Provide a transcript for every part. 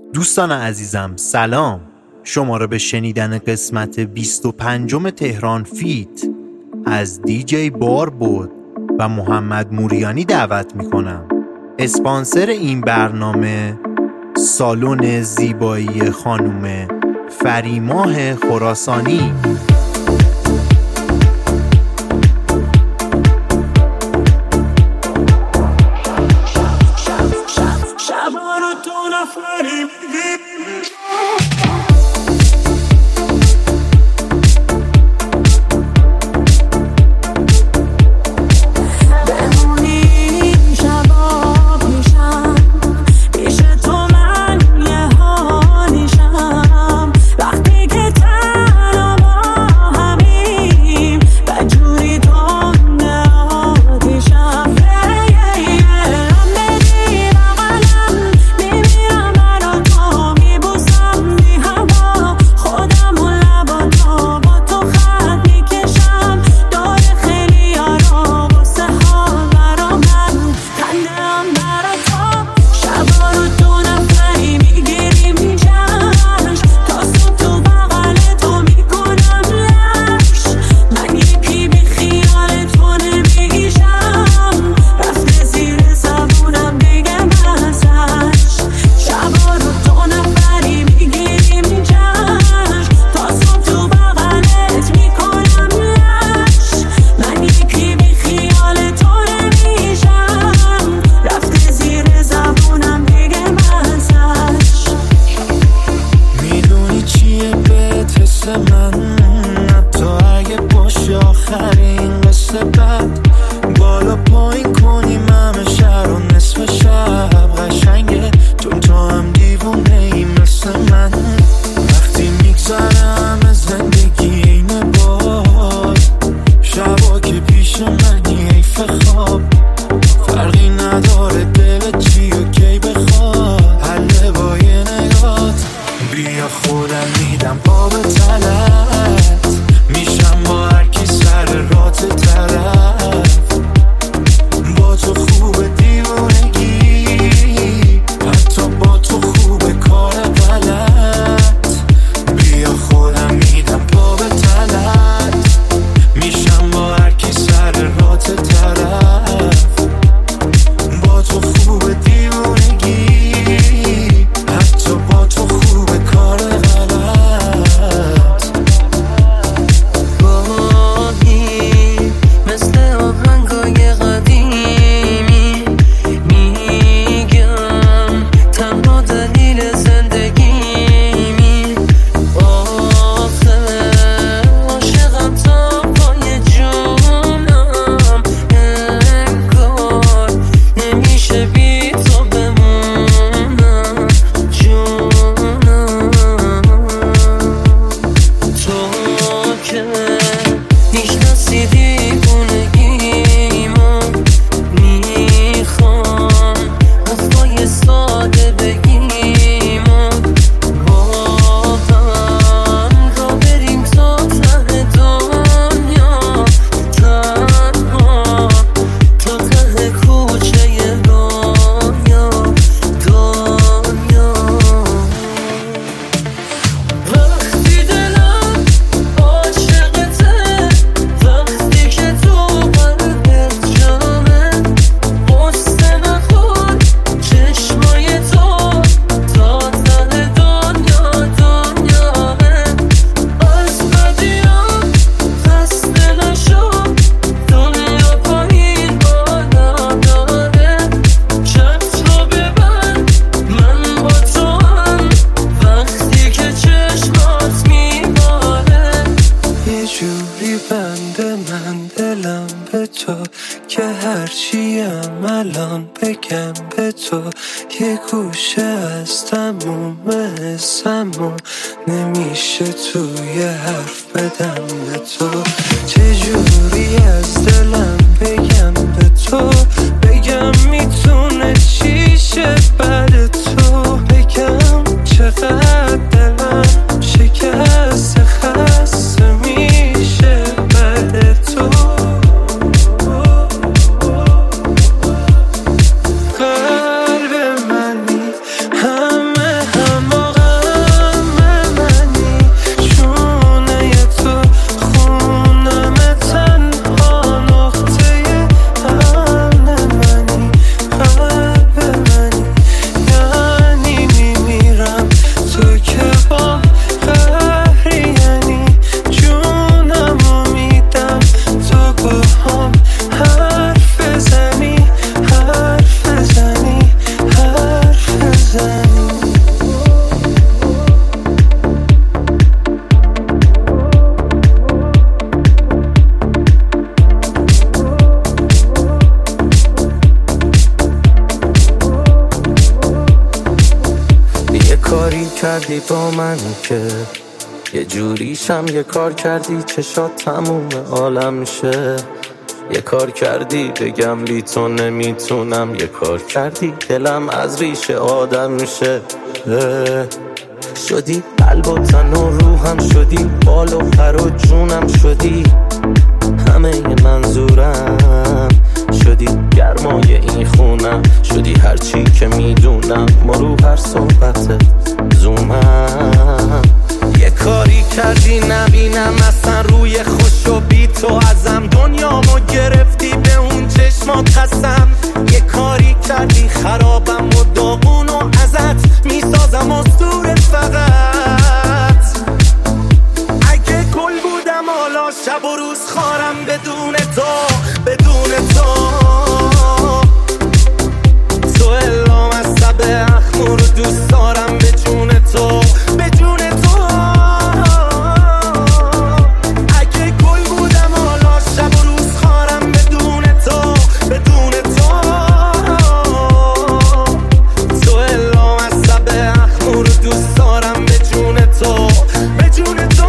دوستان عزیزم سلام، شما را به شنیدن قسمت 25 تهران فیت از دیجی باربود و محمد موریانی دعوت می کنم. اسپانسر این برنامه سالن زیبایی خانم فریماه خراسانی. کاری کردی با من که یه جوریشم، یه کار کردی چشات تموم عالم میشه. یه کار کردی بگم بی تو نمیتونم، یه کار کردی دلم از ریشه آدم میشه. شدی قلب و تن و روحم، شدی بال و پر و جونم، شدی همه منظورم، شدی گرمای این خونم، شدی هرچی که میدونم، ما رو هر صحبت زومم. یه کاری کردی نبینم اصلا روی خوش و بی تو ازم، دنیامو گرفتی به اون چشمات قسم. یه کاری کردی خرابم و داغون و ازت میسازم اسطوره فقط. اگه گل بودم حالا شب و روز خارم بدون تو، بدون تو. تو الام از سب اخمو رو دوست دارم به جون تو، به جون تو. اگه گل بودم حالا شب و روز خارم بدون تو، بدون تو. تو الام از سب اخمو رو دوست دارم به جون تو، به جون تو.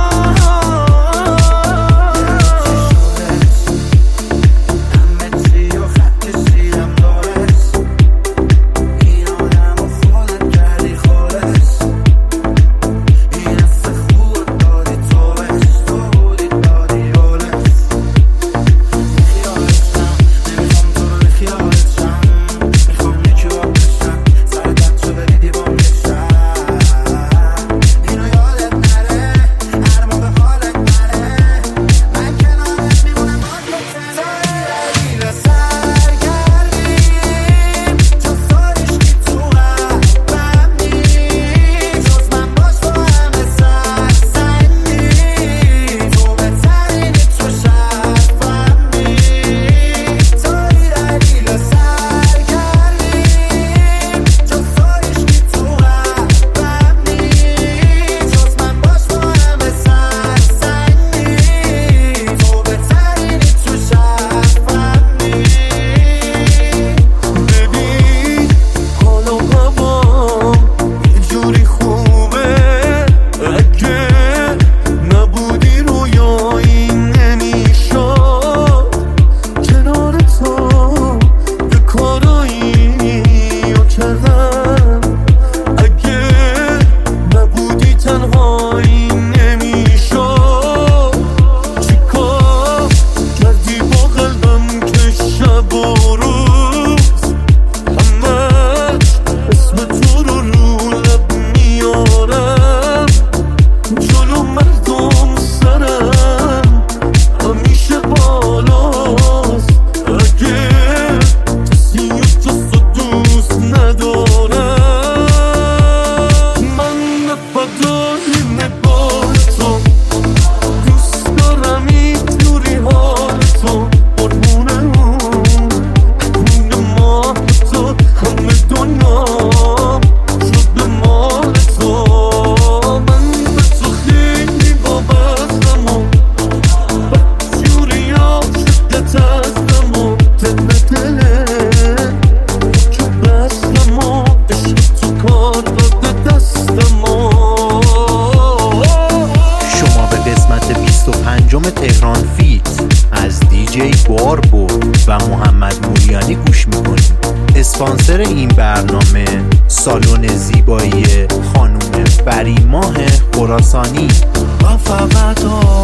تهران فیت از دیجی باربرد و محمد موریانی گوش میکنیم. اسپانسر این برنامه سالن زیبایی خانوم فریماه خراسانی. من فقط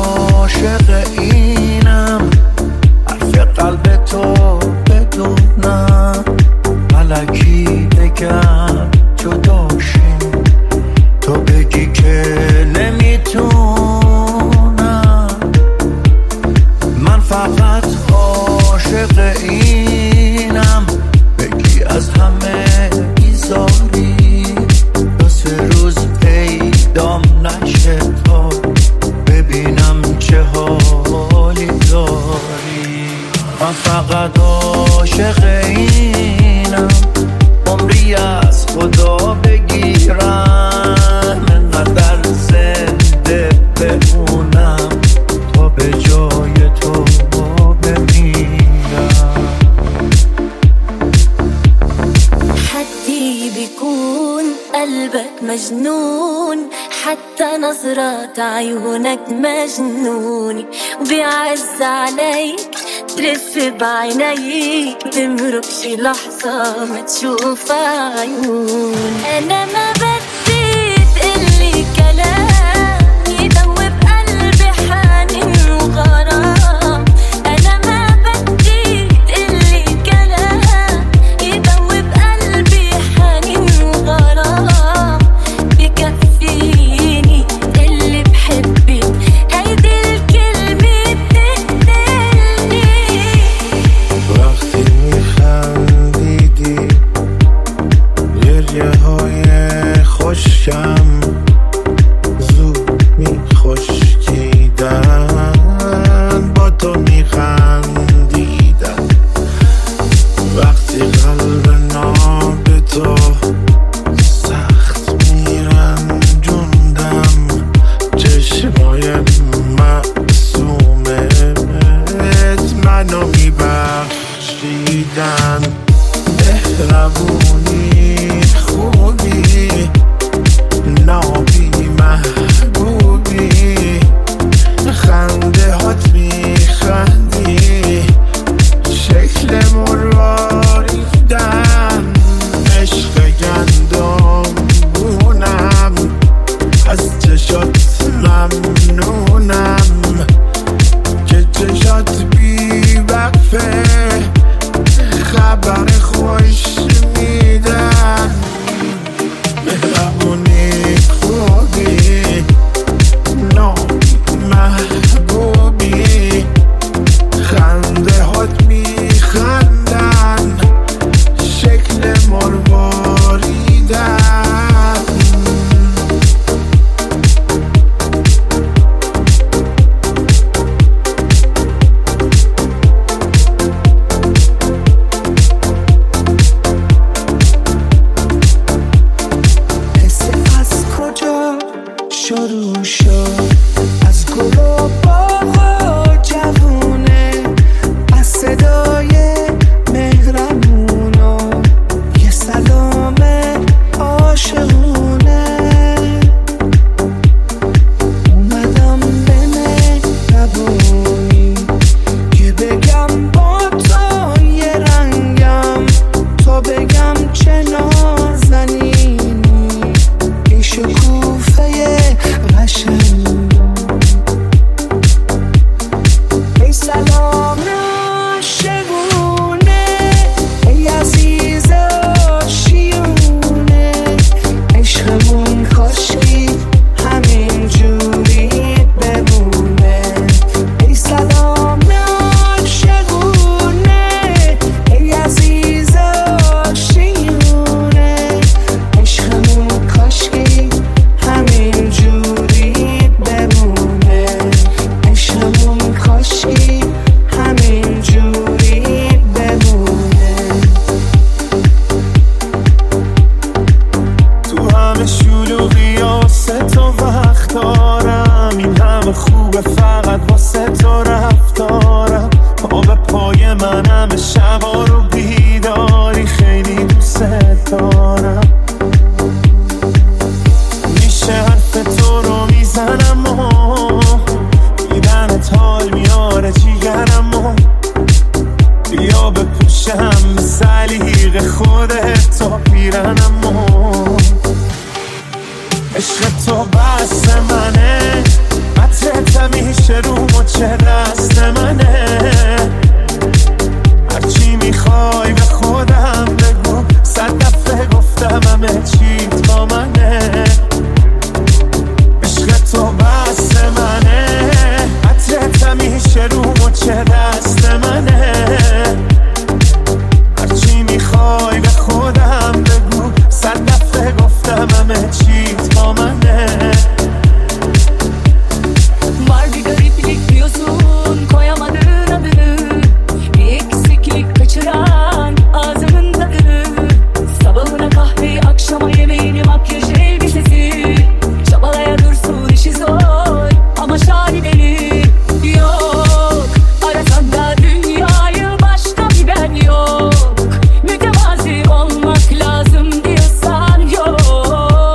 عاشق اینم، حرف قلب تو بدونم، ملکی بگم جداشیم، تو بگی که نمیتونم. من فقط عاشق اینم، بگی از همه بیزاری، دو سه روز پیدام نشه تا ببینم چه حالی داری. من فقط عاشق اینم، عمری از خدا بگی قلبك مجنون، حتى نظرات عيونك مجنوني، وبيعز عليك تلف بعينيك، تمرق شي لحظة ما تشوف عيون. أنا ما بدي تقلي كلام يدوب قلبي حنين وغرام، أنا ما بدي تقلي كلام يدوب قلبي حنين وغرام، بكفيني اللي بحبك هيدي الكلمة بتقتلني. وقتی میخندیدی گریه های خوشم زود میخشکیدن، با تو میخندیدن. وقتی قلب ناب تو سخت میرنجوندم، چشمای معصومت منو میبخشیدن. مهربونی خوبی نابی محبوبی، خنده هات میخندی شکل مرواریدن. عشق گندم بونم از چشات ممنونم که چشات بی وقفه خبر خوش میدن. مهربونی خوبی نابی محبوبی، خنده هات میخندن شکل مرواریدن. شروع شد از گل و باغ و جوونه، از صدای مهربون و یه سلام عاشقونه. اومدم به مهربونی که بگم با تو یه رنگم، تو بگم چه نازنینی، ای شکوفه قشنگ، ای سلام عاشقونه، ای عزیز آشیونه. عشقمون کاشکی همین جوری بمونه. ای سلام عاشقونه، ای عزیز آشیونه. عشقمون کاشکی همین جوری بمونه. عشقمون کاشکی همین جوری بمونه. تو همه شلوغی واسه تو وقت دارم، این همه خوبه فقط واسه تو رفتارم. پا به پای من همه شبا رو بیداری، خیلی دوست دارم. میشه حرف تو رو میزنم و دیدنت حال میاره جیگرم و بیا بپوشم سلیق خودت تا پیرنم و عشق تو بست منه، عطرت همیشه رو مچه دست منه. هرچی میخوای به خودم بگو، 100 دفعه گفتم همه چی با منه. عشق تو بست منه، عطرت همیشه رو مچه دست منه. هرچی میخوای به خودم بگو، 100 دفعه گفتم همه چی با منه. Var bir gariplik diyorsun, koyamadın adını, bir eksiklik kaçıran ağzımın tadını. Sabahına kahveyi, akşama yemeğini, makyaj elbisesi, çabalaya dursun işi zor ama şahane beni. Yok arasan da dünyayı, başka bir ben yok. Mütevazi olmak lazım diyorsan yok.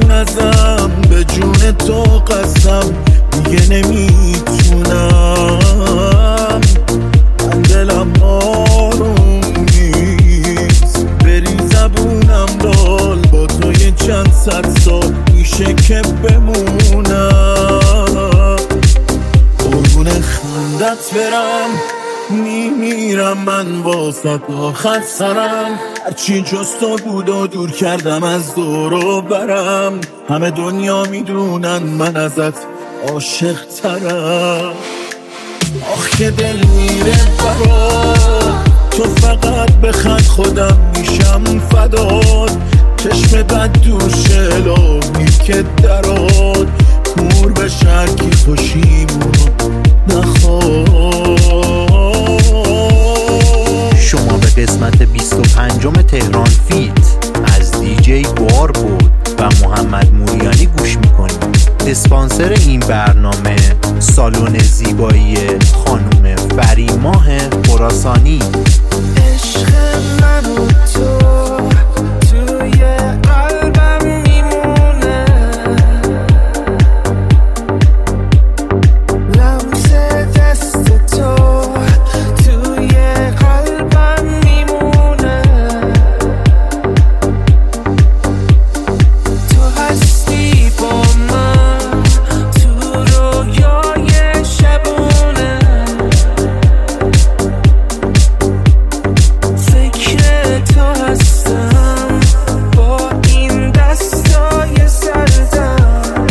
جون ازم، به جون تو قسم دیگه نمیتونم. من دلم آروم نیست، بری زبونم دال، با تو یه چند صد سال میشه که بمونم. قربون خندت برم، میمیرم من واسه آخر سرم. هرچی جز تو بود و دور کردم از دور و برم. همه دنیا میدونن من ازت عاشق ترم. آخ که دل میره برات، تو فقط بخند خودم میشم فدات. چشم بد دوشه لابی که درات، کور به شرکی خوشیمونو نخواد. شما به قسمت 25 تهران فیت از دیجی باربو و محمد موریانی گوش میکنید. اسپانسر این برنامه سالن زیبایی خانوم فریماه خراسانی. عشق من و تو توی قلبم میمونه، لمس دست تو توی قلبم میمونه. تو هستی با من تو رویای شبونه، فکر تو هستم با این دستای سردم.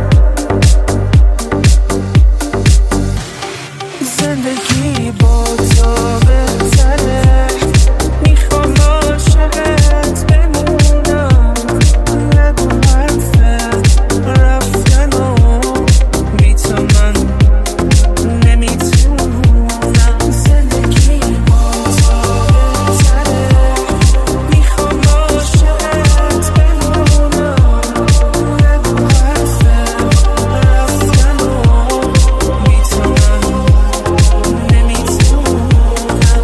زندگی با تو بهتره، میخوام عاشقت بمونم. نگو حرف رفتن و بی تو من نمیتونم. زندگی با تو بهتره، میخوام عاشقت بمونم. نگو حرف رفتن و بی تو من نمیتونم.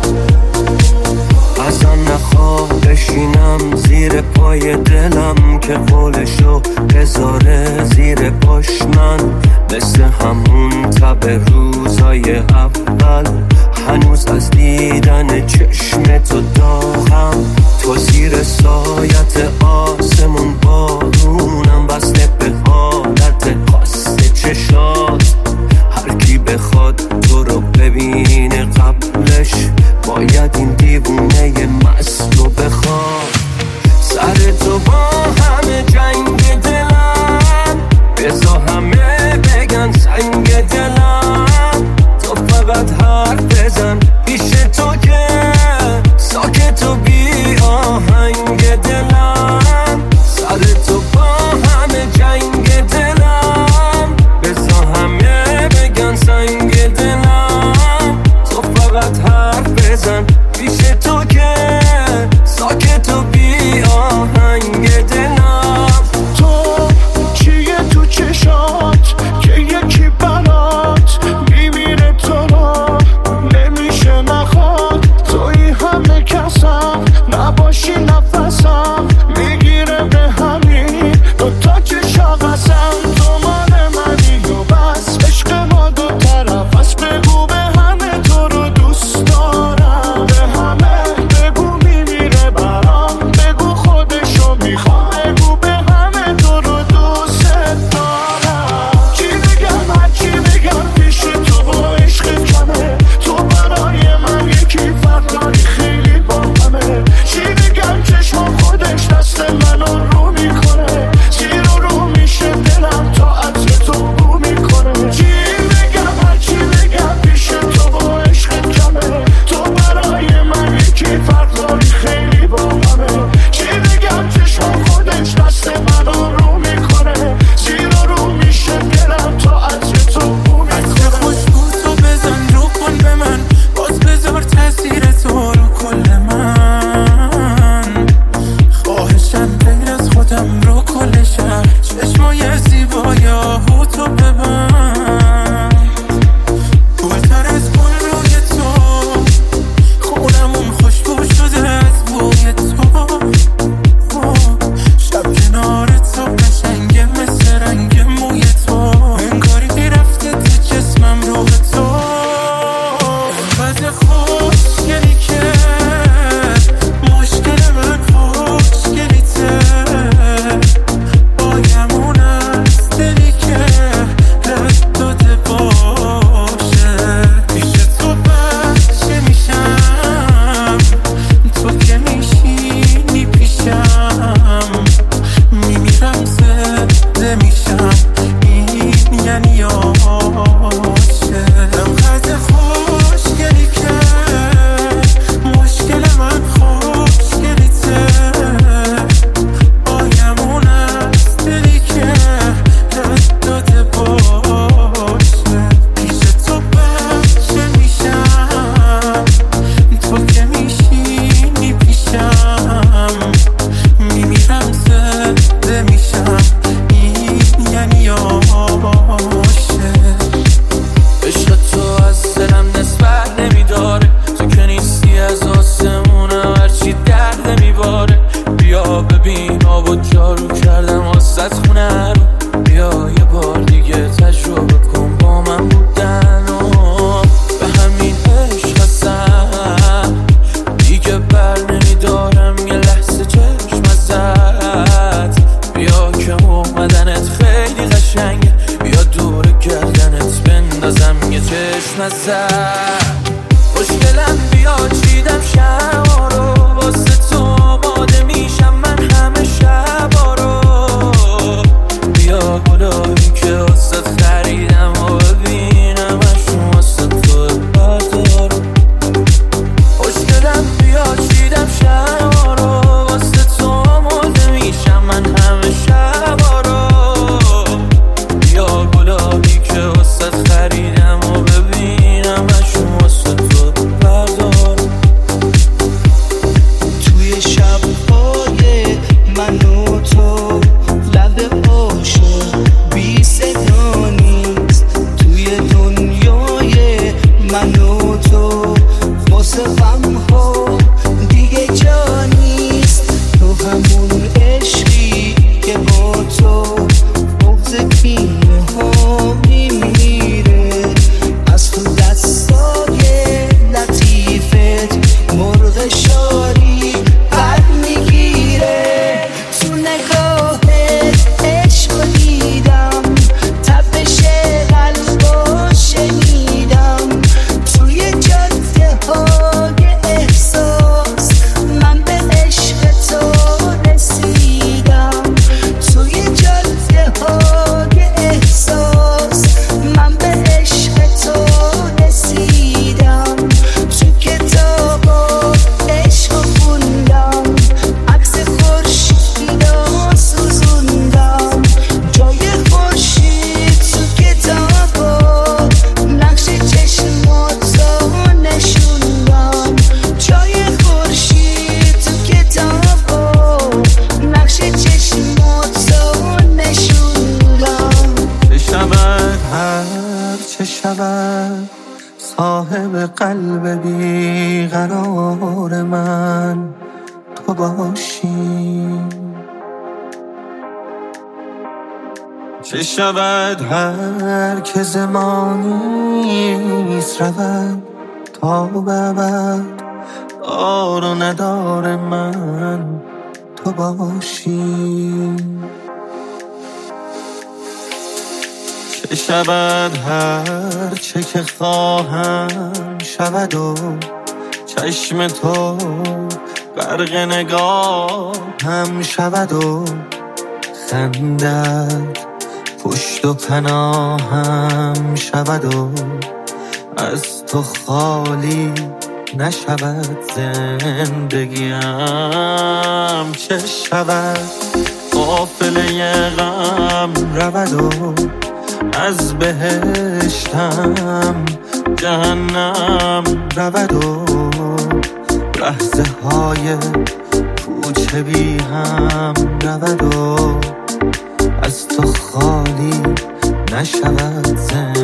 ازم نخواه بشینم زیر پای دلم، که قولشو بذاره زیر پاش من. مثل همون تب روزای اول، هنوز از دیدن چشم تو داغم. تو زیر سایت آسمون بارونم، بسته به حالت خاص چشات. هر کی بخواد تو رو ببینه قبلش، باید این دیوونه مست رو بخواد. سر تو با همه جنگ دلم، بذار همه بگن سنگ دلم. تو فقط حرف بزن پیش تو که ساکت و بی آهنگ دلم. سر تو با همه جنگ دلم، بذار همه بگن سنگ دلم. تو فقط حرف بزن پیش تو که ساکت و بی آهنگ دلم. تو چیه تو چشات که یکی برات میمیره تو رو نمیشه نخواد. توی همه کسم نباشی نفسم میگیره به همین دوتا چشا قسم. تو مال منی و بس، عشق ما دو طرف است. بگو به همه تو رو دوست دارم، به همه بگو میمیره برام. بگو خودشو میخوام، بگو به همه تو رو دوست دارم. چی بگم هرچی بگم پیش تو با عشق کمه. تو برای من یکی فرق داری خیلی با همه. چی بگم چشم خودش دست منو رو میکنه، زیر و رو میشه دلم تا عطر تو بو میکنه. چی بگم هرچی بگم پیش تو با عشق کمه. تو برای من یکی فرق داری خیلی با همه. چی بگم چشم خودش دست منو رو میکنه، زیر و رو میشه دلم تا عطر تو بو میکنه. خوشبو تو بزن رو کن به من، باز بذار تاثیر تو رو کل من. خواهشم غیر از خودم رو کلشم، چشمای زیبایاهو تو ببند. گلتر از گل روی تو، خونمون خوشبو شده از بوی تو. شب کنار تو قشنگ بیا یه بار دیگه تجربه کن با من بودن و به همین عشق هستم دیگه بر نمیدارم یه لحظه چشم ازت. بیا که اومدنت خیلی قشنگه، بیا دور گردنت بندازم یه چشم ازت. خوشگلم بیا چیدم شبا رو واسه تو آماده میشم من همه شبا رو. بیا گلایی که واسه خریدم و ببینم اشون واسه تو بردار. خوشگلم بیا چیدم شبا رو واسه تو آماده میشم من همه شبا رو. بیا گلایی که واسه خریدم و ببینم اشون واسه تو بردار. توی شب‌های من و تو لب عاشق بی صدا نیست. توی دنیای من و تو واسه غم‌ها دیگه جا نیست. تو همون عشقی که با تو بغض کینه ها میمیره. از تو دستای لطیفت مرغ شاری پر میگیره. تو نگاهت عشق دیدم، تپش قلبو شنیدم. توی جاده های احساس من به عشق تو رسیدم. توی جاده های احساس من به عشق تو رسیدم. تو کتابا عشق خوندم، عکس خورشیدو سوزوندم. جای خورشید تو کتابا نقش چشماتو نشوندم. جای خورشید تو کتابا نقش چشماتو نشوندم. چه شود هر چه شود صاحب قلب بیقرار من تو باشی. چه شود هر که زمانیست رود تا به ابد دار و ندار من تو باشی. چه شود هر چه که خواهم شود و چشم تو غرق نگاه هم شود و خندت پشت و پناهم شود و از تو خالی نشود زندگیم. چه شود قافله غم رود و از بهشتم جهنم رود و لحظه های کوچه بی هم رود و از تو خالی نشود زندگیم.